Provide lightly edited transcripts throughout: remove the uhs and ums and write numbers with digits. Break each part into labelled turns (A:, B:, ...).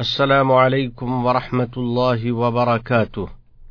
A: السلام علیکم ورحمۃ اللہ وبرکاتہ۔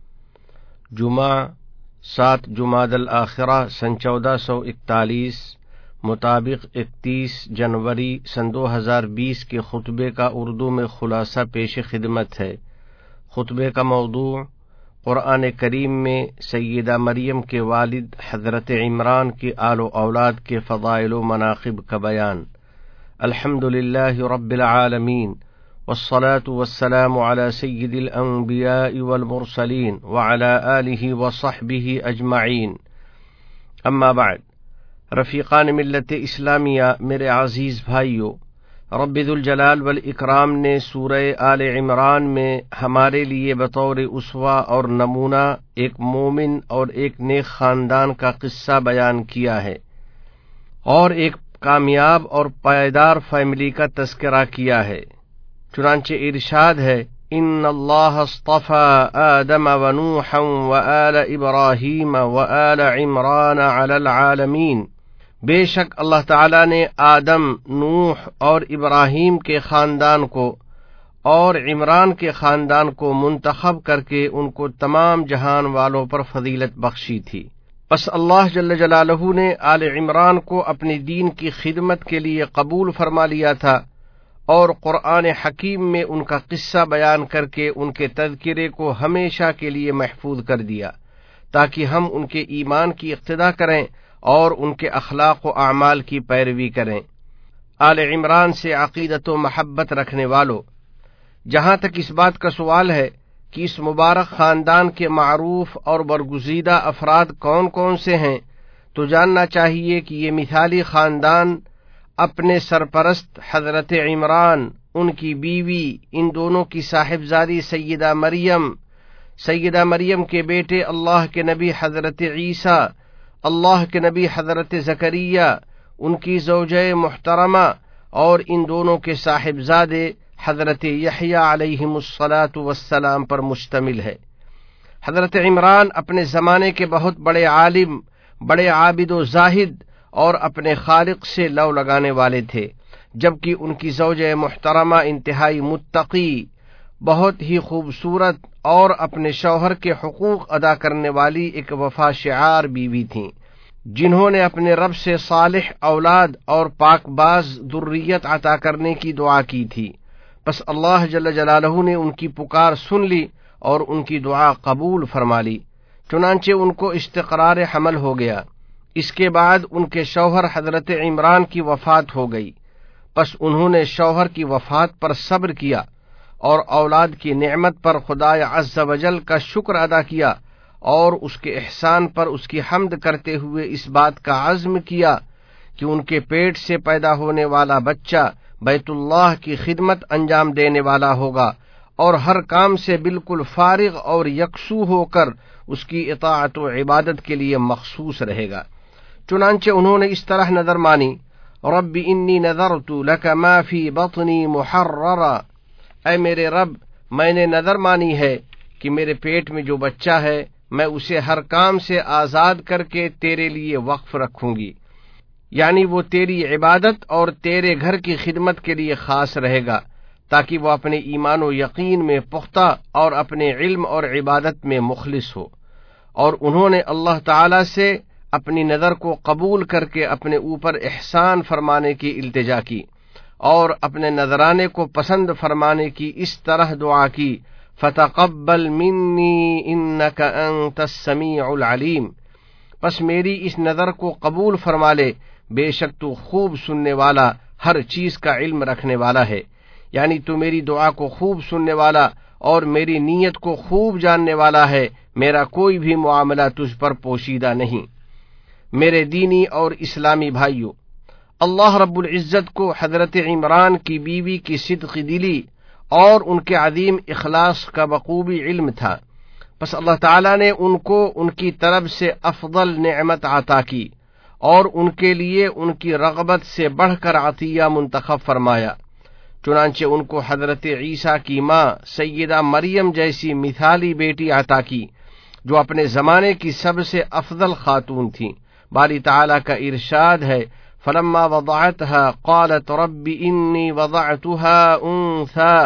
A: جمعہ 7 جمادی الآخرہ سن 1441 مطابق 31 جنوری سن 2020 کے خطبے کا اردو میں خلاصہ پیش خدمت ہے۔ خطبے کا موضوع قرآن کریم میں سیدہ مریم کے والد حضرت عمران کے آل و اولاد کے فضائل و مناقب کا بیان۔ الحمدللہ رب العالمین والصلاة والسلام على سید الانبیاء والمرسلین وعلى آلہ وصحبہ اجمعین، اما بعد۔ رفیقان ملت اسلامیہ، میرے عزیز بھائیو، رب ذوالجلال والاکرام نے سورہ آل عمران میں ہمارے لیے بطور اسوہ اور نمونہ ایک مومن اور ایک نیک خاندان کا قصہ بیان کیا ہے، اور ایک کامیاب اور پائیدار فیملی کا تذکرہ کیا ہے۔ چنانچہ ارشاد ہے، ان اللہ اصطفى آدم ونوحا وآل ابراہیم وآل عمران علی العالمین۔ بے شک اللہ تعالی نے آدم، نوح اور ابراہیم کے خاندان کو اور عمران کے خاندان کو منتخب کر کے ان کو تمام جہان والوں پر فضیلت بخشی تھی۔ پس اللہ جل جلالہ نے آل عمران کو اپنی دین کی خدمت کے لیے قبول فرما لیا تھا، اور قرآن حکیم میں ان کا قصہ بیان کر کے ان کے تذکرے کو ہمیشہ کے لیے محفوظ کر دیا، تاکہ ہم ان کے ایمان کی اقتدا کریں اور ان کے اخلاق و اعمال کی پیروی کریں۔ آل عمران سے عقیدت و محبت رکھنے والوں، جہاں تک اس بات کا سوال ہے کہ اس مبارک خاندان کے معروف اور برگزیدہ افراد کون کون سے ہیں، تو جاننا چاہیے کہ یہ مثالی خاندان اپنے سرپرست حضرت عمران، ان کی بیوی، ان دونوں کی صاحبزادی سیدہ مریم کے بیٹے اللہ کے نبی حضرت عیسیٰ، اللہ کے نبی حضرت زکریا، ان کی زوجہ محترمہ اور ان دونوں کے صاحبزادے حضرت یحییٰ علیہم الصلاۃ والسلام پر مشتمل ہے۔ حضرت عمران اپنے زمانے کے بہت بڑے عالم، بڑے عابد و زاہد اور اپنے خالق سے لو لگانے والے تھے، جبکہ ان کی زوجہ محترمہ انتہائی متقی، بہت ہی خوبصورت اور اپنے شوہر کے حقوق ادا کرنے والی ایک وفا شعار بیوی تھیں، جنہوں نے اپنے رب سے صالح اولاد اور پاک باز ذریت عطا کرنے کی دعا کی تھی۔ پس اللہ جل جلالہ نے ان کی پکار سن لی اور ان کی دعا قبول فرما لی، چنانچہ ان کو استقرار حمل ہو گیا۔ اس کے بعد ان کے شوہر حضرت عمران کی وفات ہو گئی، پس انہوں نے شوہر کی وفات پر صبر کیا اور اولاد کی نعمت پر خدا عز و جل کا شکر ادا کیا، اور اس کے احسان پر اس کی حمد کرتے ہوئے اس بات کا عزم کیا کہ ان کے پیٹ سے پیدا ہونے والا بچہ بیت اللہ کی خدمت انجام دینے والا ہوگا، اور ہر کام سے بالکل فارغ اور یکسو ہو کر اس کی اطاعت و عبادت کے لیے مخصوص رہے گا۔ چنانچہ انہوں نے اس طرح نظر مانی، رب انی نذرت لک ما فی بطنی محررا، اے میرے رب، میں نے نظر مانی ہے کہ میرے پیٹ میں جو بچہ ہے میں اسے ہر کام سے آزاد کر کے تیرے لیے وقف رکھوں گی، یعنی وہ تیری عبادت اور تیرے گھر کی خدمت کے لیے خاص رہے گا، تاکہ وہ اپنے ایمان و یقین میں پختہ اور اپنے علم اور عبادت میں مخلص ہو۔ اور انہوں نے اللہ تعالی سے اپنی نظر کو قبول کر کے اپنے اوپر احسان فرمانے کی التجا کی، اور اپنے نذرانے کو پسند فرمانے کی اس طرح دعا کی، فتقبل منی انک انت السمیع العلیم، پس میری اس نظر کو قبول فرما لے، بے شک تو خوب سننے والا، ہر چیز کا علم رکھنے والا ہے، یعنی تو میری دعا کو خوب سننے والا اور میری نیت کو خوب جاننے والا ہے، میرا کوئی بھی معاملہ تجھ پر پوشیدہ نہیں۔ میرے دینی اور اسلامی بھائیوں، اللہ رب العزت کو حضرت عمران کی بیوی کی صدق دلی اور ان کے عظیم اخلاص کا بخوبی علم تھا، پس اللہ تعالی نے ان کو ان کی طرف سے افضل نعمت عطا کی اور ان کے لیے ان کی رغبت سے بڑھ کر عطیہ منتخب فرمایا۔ چنانچہ ان کو حضرت عیسیٰ کی ماں سیدہ مریم جیسی مثالی بیٹی عطا کی، جو اپنے زمانے کی سب سے افضل خاتون تھیں۔ باری تعالیٰ کا ارشاد ہے، فلما وضعتها قالت رب انی وضعتها انثى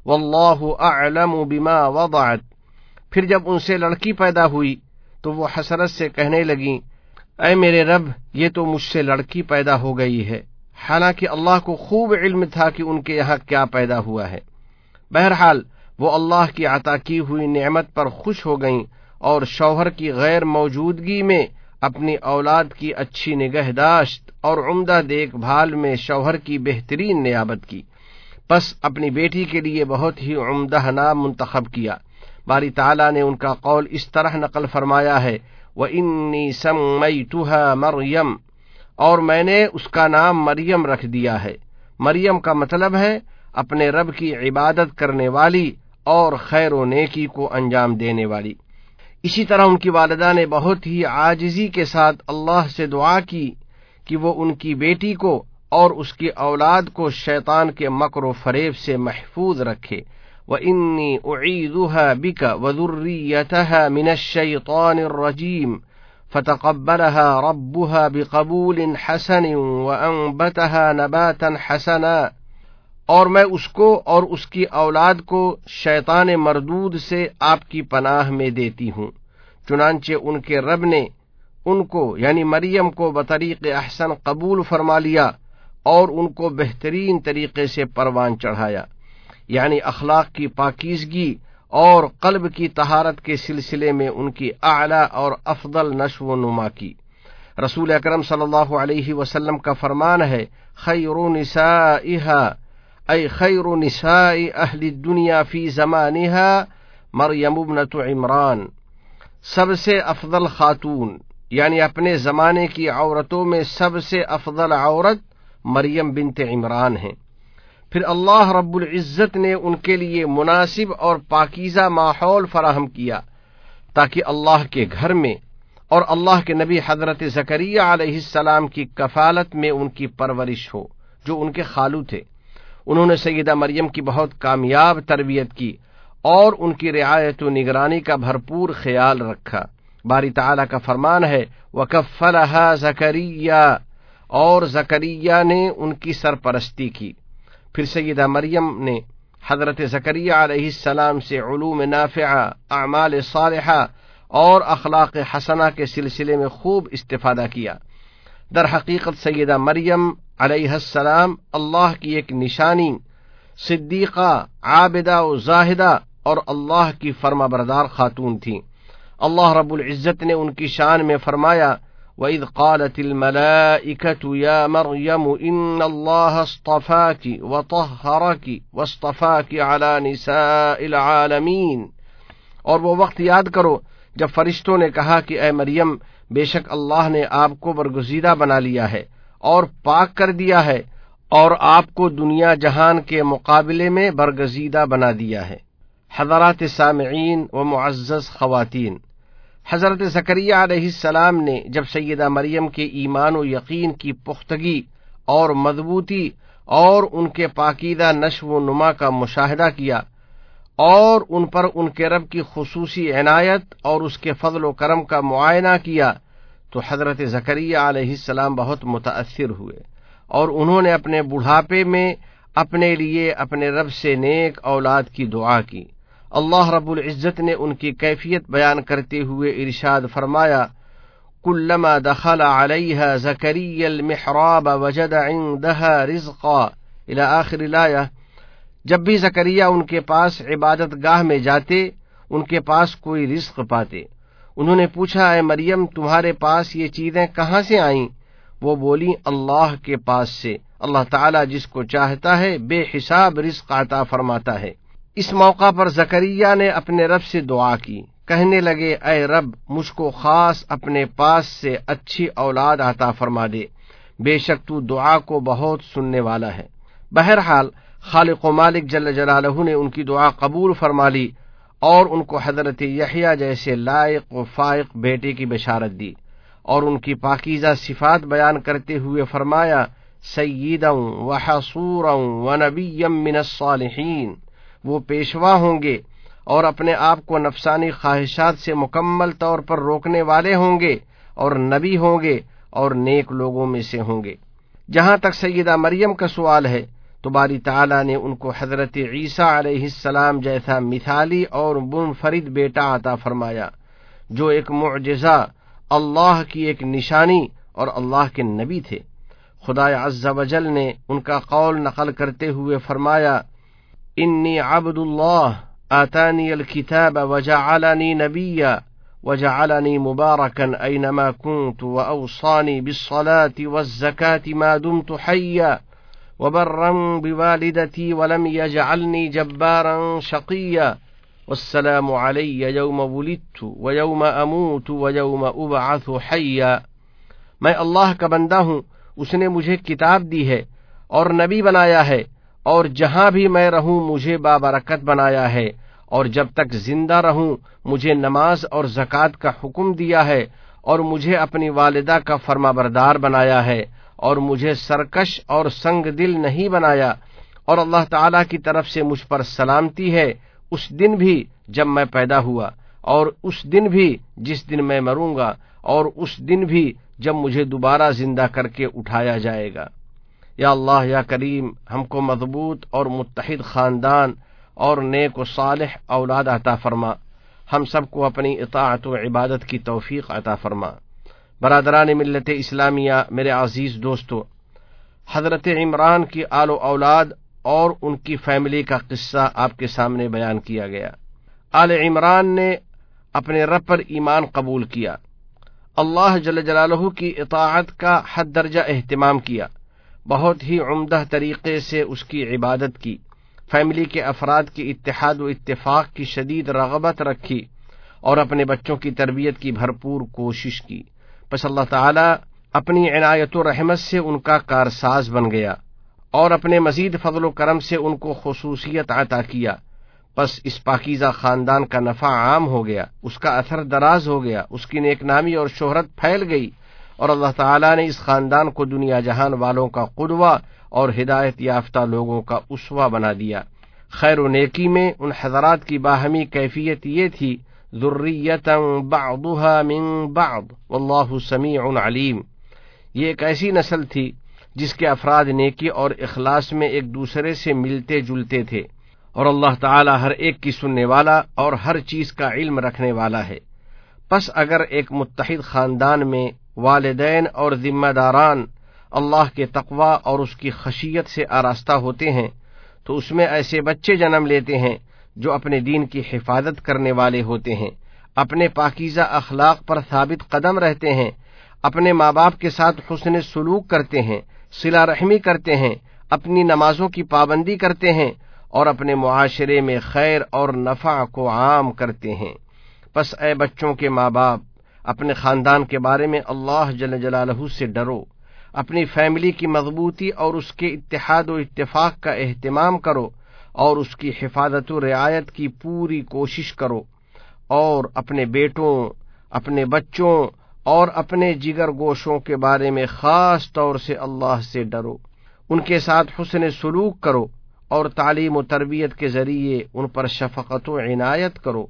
A: واللہ اعلم بما وضعت۔ پھر جب ان سے لڑکی پیدا ہوئی تو وہ حسرت سے کہنے لگیں، اے میرے رب، یہ تو مجھ سے لڑکی پیدا ہو گئی ہے، حالانکہ اللہ کو خوب علم تھا کہ ان کے یہاں کیا پیدا ہوا ہے۔ بہرحال وہ اللہ کی عطا کی ہوئی نعمت پر خوش ہو گئیں اور شوہر کی غیر موجودگی میں اپنی اولاد کی اچھی نگہداشت اور عمدہ دیکھ بھال میں شوہر کی بہترین نیابت کی، پس اپنی بیٹی کے لیے بہت ہی عمدہ نام منتخب کیا۔ باری تعالیٰ نے ان کا قول اس طرح نقل فرمایا ہے، وَإِنِّي سَمَّيْتُهَا مَرْيَمَ، اور میں نے اس کا نام مریم رکھ دیا ہے۔ مریم کا مطلب ہے اپنے رب کی عبادت کرنے والی اور خیر و نیکی کو انجام دینے والی۔ اسی طرح ان کی والدہ نے بہت ہی عاجزی کے ساتھ اللہ سے دعا کی کہ وہ ان کی بیٹی کو اور اس کی اولاد کو شیطان کے مکر و فریب سے محفوظ رکھے۔ وَإِنِّي أُعِيذُهَا بِكَ وَذُرِّيَّتَهَا مِنَ الشَّيْطَانِ الرَّجِيمِ فَتَقَبَّلَهَا رَبُّهَا بِقَبُولٍ حَسَنٍ وَأَنبَتَهَا نَبَاتًا حَسَنًا، اور میں اس کو اور اس کی اولاد کو شیطان مردود سے آپ کی پناہ میں دیتی ہوں۔ چنانچہ ان کے رب نے ان کو یعنی مریم کو بطریق احسن قبول فرما لیا اور ان کو بہترین طریقے سے پروان چڑھایا، یعنی اخلاق کی پاکیزگی اور قلب کی طہارت کے سلسلے میں ان کی اعلیٰ اور افضل نشو و نما کی۔ رسول اکرم صلی اللہ علیہ وسلم کا فرمان ہے، خیر نسائها ای خیر نساء اہل الدنیا فی زمانها مریم ابنۃ عمران، سب سے افضل خاتون یعنی اپنے زمانے کی عورتوں میں سب سے افضل عورت مریم بنت عمران ہیں۔ پھر اللہ رب العزت نے ان کے لیے مناسب اور پاکیزہ ماحول فراہم کیا تاکہ اللہ کے گھر میں اور اللہ کے نبی حضرت زکریا علیہ السلام کی کفالت میں ان کی پرورش ہو، جو ان کے خالو تھے۔ انہوں نے سیدہ مریم کی بہت کامیاب تربیت کی اور ان کی رعایت و نگرانی کا بھرپور خیال رکھا۔ باری تعالیٰ کا فرمان ہے، وَكَفَّلَهَا زَكَرِيَّا، اور زکریا نے ان کی سرپرستی کی۔ پھر سیدہ مریم نے حضرت زکریا علیہ السلام سے علوم نافعہ، اعمال صالحہ اور اخلاق حسنہ کے سلسلے میں خوب استفادہ کیا۔ در حقیقت سیدہ مریم علیہ السلام اللہ کی ایک نشانی، صدیقہ، عابدہ و زاہدہ اور اللہ کی فرما بردار خاتون تھیں۔ اللہ رب العزت نے ان کی شان میں فرمایا، وَإِذْ قَالَتِ الْمَلَائِكَةُ يَا مَرْيَمُ إِنَّ اللَّهَ اصْطَفَاكِ وَطَهَّرَكِ وَاصْطَفَاكِ عَلَى نِسَاءِ الْعَالَمِينَ، اور وہ وقت یاد کرو جب فرشتوں نے کہا کہ اے مریم، بے شک اللہ نے آپ کو برگزیدہ بنا لیا ہے اور پاک کر دیا ہے اور آپ کو دنیا جہان کے مقابلے میں برگزیدہ بنا دیا ہے۔ حضرات سامعین و معزز خواتین، حضرت زکریا علیہ السلام نے جب سیدہ مریم کے ایمان و یقین کی پختگی اور مضبوطی اور ان کے پاکیزہ نشو و نما کا مشاہدہ کیا اور ان پر ان کے رب کی خصوصی عنایت اور اس کے فضل و کرم کا معائنہ کیا تو حضرت زکریا علیہ السلام بہت متاثر ہوئے اور انہوں نے اپنے بڑھاپے میں اپنے لیے اپنے رب سے نیک اولاد کی دعا کی۔ اللہ رب العزت نے ان کی کیفیت بیان کرتے ہوئے ارشاد فرمایا، کلما دخل علیہا زکریا المحراب وجد عندها رزقا الی آخر الآیہ، جب بھی زکریا ان کے پاس عبادت گاہ میں جاتے ان کے پاس کوئی رزق پاتے۔ انہوں نے پوچھا، اے مریم، تمہارے پاس یہ چیزیں کہاں سے آئیں؟ وہ بولی، اللہ کے پاس سے، اللہ تعالیٰ جس کو چاہتا ہے بے حساب رزق عطا فرماتا ہے۔ اس موقع پر زکریا نے اپنے رب سے دعا کی، کہنے لگے، اے رب، مجھ کو خاص اپنے پاس سے اچھی اولاد عطا فرما دے، بے شک تو دعا کو بہت سننے والا ہے۔ بہرحال خالق و مالک جل جلالہ نے ان کی دعا قبول فرما لی اور ان کو حضرت یحییٰ جیسے لائق و فائق بیٹے کی بشارت دی اور ان کی پاکیزہ صفات بیان کرتے ہوئے فرمایا، سیدا و حصورا و نبیا من الصالحین، وہ پیشوا ہوں گے اور اپنے آپ کو نفسانی خواہشات سے مکمل طور پر روکنے والے ہوں گے اور نبی ہوں گے اور نیک لوگوں میں سے ہوں گے۔ جہاں تک سیدہ مریم کا سوال ہے تو باری تعالیٰ نے ان کو حضرت عیسیٰ علیہ السلام جیسا مثالی اور منفرد بیٹا عطا فرمایا، جو ایک معجزہ، اللہ کی ایک نشانی اور اللہ کے نبی تھے۔ خدا عز و جل نے ان کا قول نقل کرتے ہوئے فرمایا: انی عبد اللہ آتانی الکتاب وجعلنی نبیا وجعلنی مبارکا اینما کنت واوصانی بالصلاة والزکاة ما دمت حیا وبرا بوالدتی ولم یجعلنی جبارا شقیا والسلام علی یوم ولدت ویوم اموت ویوم ابعث حیا۔ میں اللہ کا بندہ ہوں، اس نے مجھے کتاب دی ہے اور نبی بنایا ہے، اور جہاں بھی میں رہوں مجھے بابرکت بنایا ہے، اور جب تک زندہ رہوں مجھے نماز اور زکوٰۃ کا حکم دیا ہے، اور مجھے اپنی والدہ کا فرما بردار بنایا ہے، اور مجھے سرکش اور سنگ دل نہیں بنایا، اور اللہ تعالیٰ کی طرف سے مجھ پر سلامتی ہے، اس دن بھی جب میں پیدا ہوا، اور اس دن بھی جس دن میں مروں گا، اور اس دن بھی جب مجھے دوبارہ زندہ کر کے اٹھایا جائے گا۔ یا اللہ یا کریم، ہم کو مضبوط اور متحد خاندان اور نیک و صالح اولاد عطا فرما، ہم سب کو اپنی اطاعت و عبادت کی توفیق عطا فرما۔ برادران ملت اسلامیہ، میرے عزیز دوستو، حضرت عمران کی آل و اولاد اور ان کی فیملی کا قصہ آپ کے سامنے بیان کیا گیا۔ آل عمران نے اپنے رب پر ایمان قبول کیا، اللہ جل جلالہ کی اطاعت کا حد درجہ اہتمام کیا، بہت ہی عمدہ طریقے سے اس کی عبادت کی، فیملی کے افراد کی اتحاد و اتفاق کی شدید رغبت رکھی، اور اپنے بچوں کی تربیت کی بھرپور کوشش کی۔ پس اللہ تعالی اپنی عنایت و رحمت سے ان کا کارساز بن گیا، اور اپنے مزید فضل و کرم سے ان کو خصوصیت عطا کیا۔ پس اس پاکیزہ خاندان کا نفع عام ہو گیا، اس کا اثر دراز ہو گیا، اس کی نیک نامی اور شہرت پھیل گئی، اور اللہ تعالیٰ نے اس خاندان کو دنیا جہان والوں کا قدوہ اور ہدایت یافتہ لوگوں کا اسوہ بنا دیا۔ خیر و نیکی میں ان حضرات کی باہمی کیفیت یہ تھی: ذریۃ بعضها من بعض واللہ سمیع علیم۔ یہ ایک ایسی نسل تھی جس کے افراد نیکی اور اخلاص میں ایک دوسرے سے ملتے جلتے تھے، اور اللہ تعالی ہر ایک کی سننے والا اور ہر چیز کا علم رکھنے والا ہے۔ پس اگر ایک متحد خاندان میں والدین اور ذمہ داران اللہ کے تقوی اور اس کی خشیت سے آراستہ ہوتے ہیں، تو اس میں ایسے بچے جنم لیتے ہیں جو اپنے دین کی حفاظت کرنے والے ہوتے ہیں، اپنے پاکیزہ اخلاق پر ثابت قدم رہتے ہیں، اپنے ماں باپ کے ساتھ حسن سلوک کرتے ہیں، صلہ رحمی کرتے ہیں، اپنی نمازوں کی پابندی کرتے ہیں، اور اپنے معاشرے میں خیر اور نفع کو عام کرتے ہیں۔ پس اے بچوں کے ماں باپ، اپنے خاندان کے بارے میں اللہ جل جلالہ سے ڈرو، اپنی فیملی کی مضبوطی اور اس کے اتحاد و اتفاق کا اہتمام کرو، اور اس کی حفاظت و رعایت کی پوری کوشش کرو، اور اپنے بیٹوں، اپنے بچوں اور اپنے جگر گوشوں کے بارے میں خاص طور سے اللہ سے ڈرو، ان کے ساتھ حسن سلوک کرو، اور تعلیم و تربیت کے ذریعے ان پر شفقت و عنایت کرو،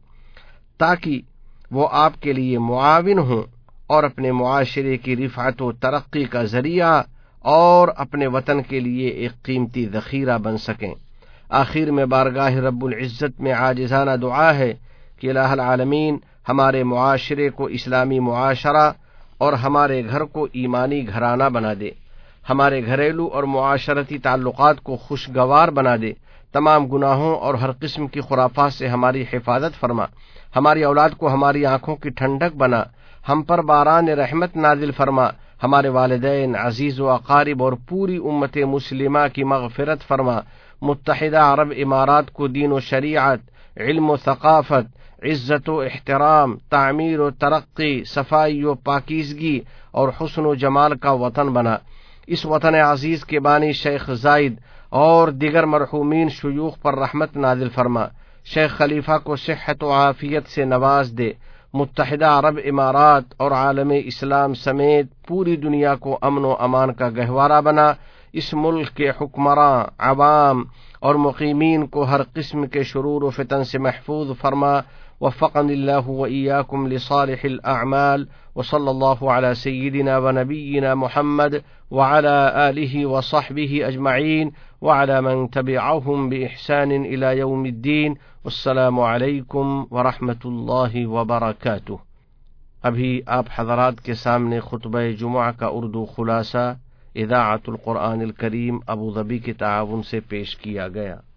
A: تاکہ وہ آپ کے لیے معاون ہوں اور اپنے معاشرے کی رفعت و ترقی کا ذریعہ اور اپنے وطن کے لیے ایک قیمتی ذخیرہ بن سکیں۔ آخر میں بارگاہ رب العزت میں عاجزانہ دعا ہے کہ الہ العالمین ہمارے معاشرے کو اسلامی معاشرہ اور ہمارے گھر کو ایمانی گھرانہ بنا دے، ہمارے گھریلو اور معاشرتی تعلقات کو خوشگوار بنا دے، تمام گناہوں اور ہر قسم کی خرافات سے ہماری حفاظت فرما، ہماری اولاد کو ہماری آنکھوں کی ٹھنڈک بنا، ہم پر باران رحمت نازل فرما، ہمارے والدین، عزیز و اقارب اور پوری امت مسلمہ کی مغفرت فرما، متحدہ عرب امارات کو دین و شریعت، علم و ثقافت، عزت و احترام، تعمیر و ترقی، صفائی و پاکیزگی اور حسن و جمال کا وطن بنا۔ اس وطن عزیز کے بانی شیخ زائد اور دیگر مرحومین شیوخ پر رحمت نازل فرما، شیخ خلیفہ کو صحت و عافیت سے نواز دے، متحدہ عرب امارات اور عالم اسلام سمیت پوری دنیا کو امن و امان کا گہوارہ بنا۔ اس ملک کے حکمراں، عوام اور مقیمین کو ہر قسم کے شرور و فتن سے محفوظ فرما۔ وفقنی اللہ وإیاکم لصالح الأعمال، وصلی اللہ علی سیدنا ونبینا محمد وعلى آلہ وصحبہ اجمعین وعلى من تبعهم بإحسان إلى يوم الدین۔ والسلام علیکم ورحمۃ اللہ وبرکاتہ۔ ابھی آپ حضرات کے سامنے خطبہ جمعہ کا اردو خلاصہ اذاعت القرآن الکریم ابوظبی کے تعاون سے پیش کیا گیا۔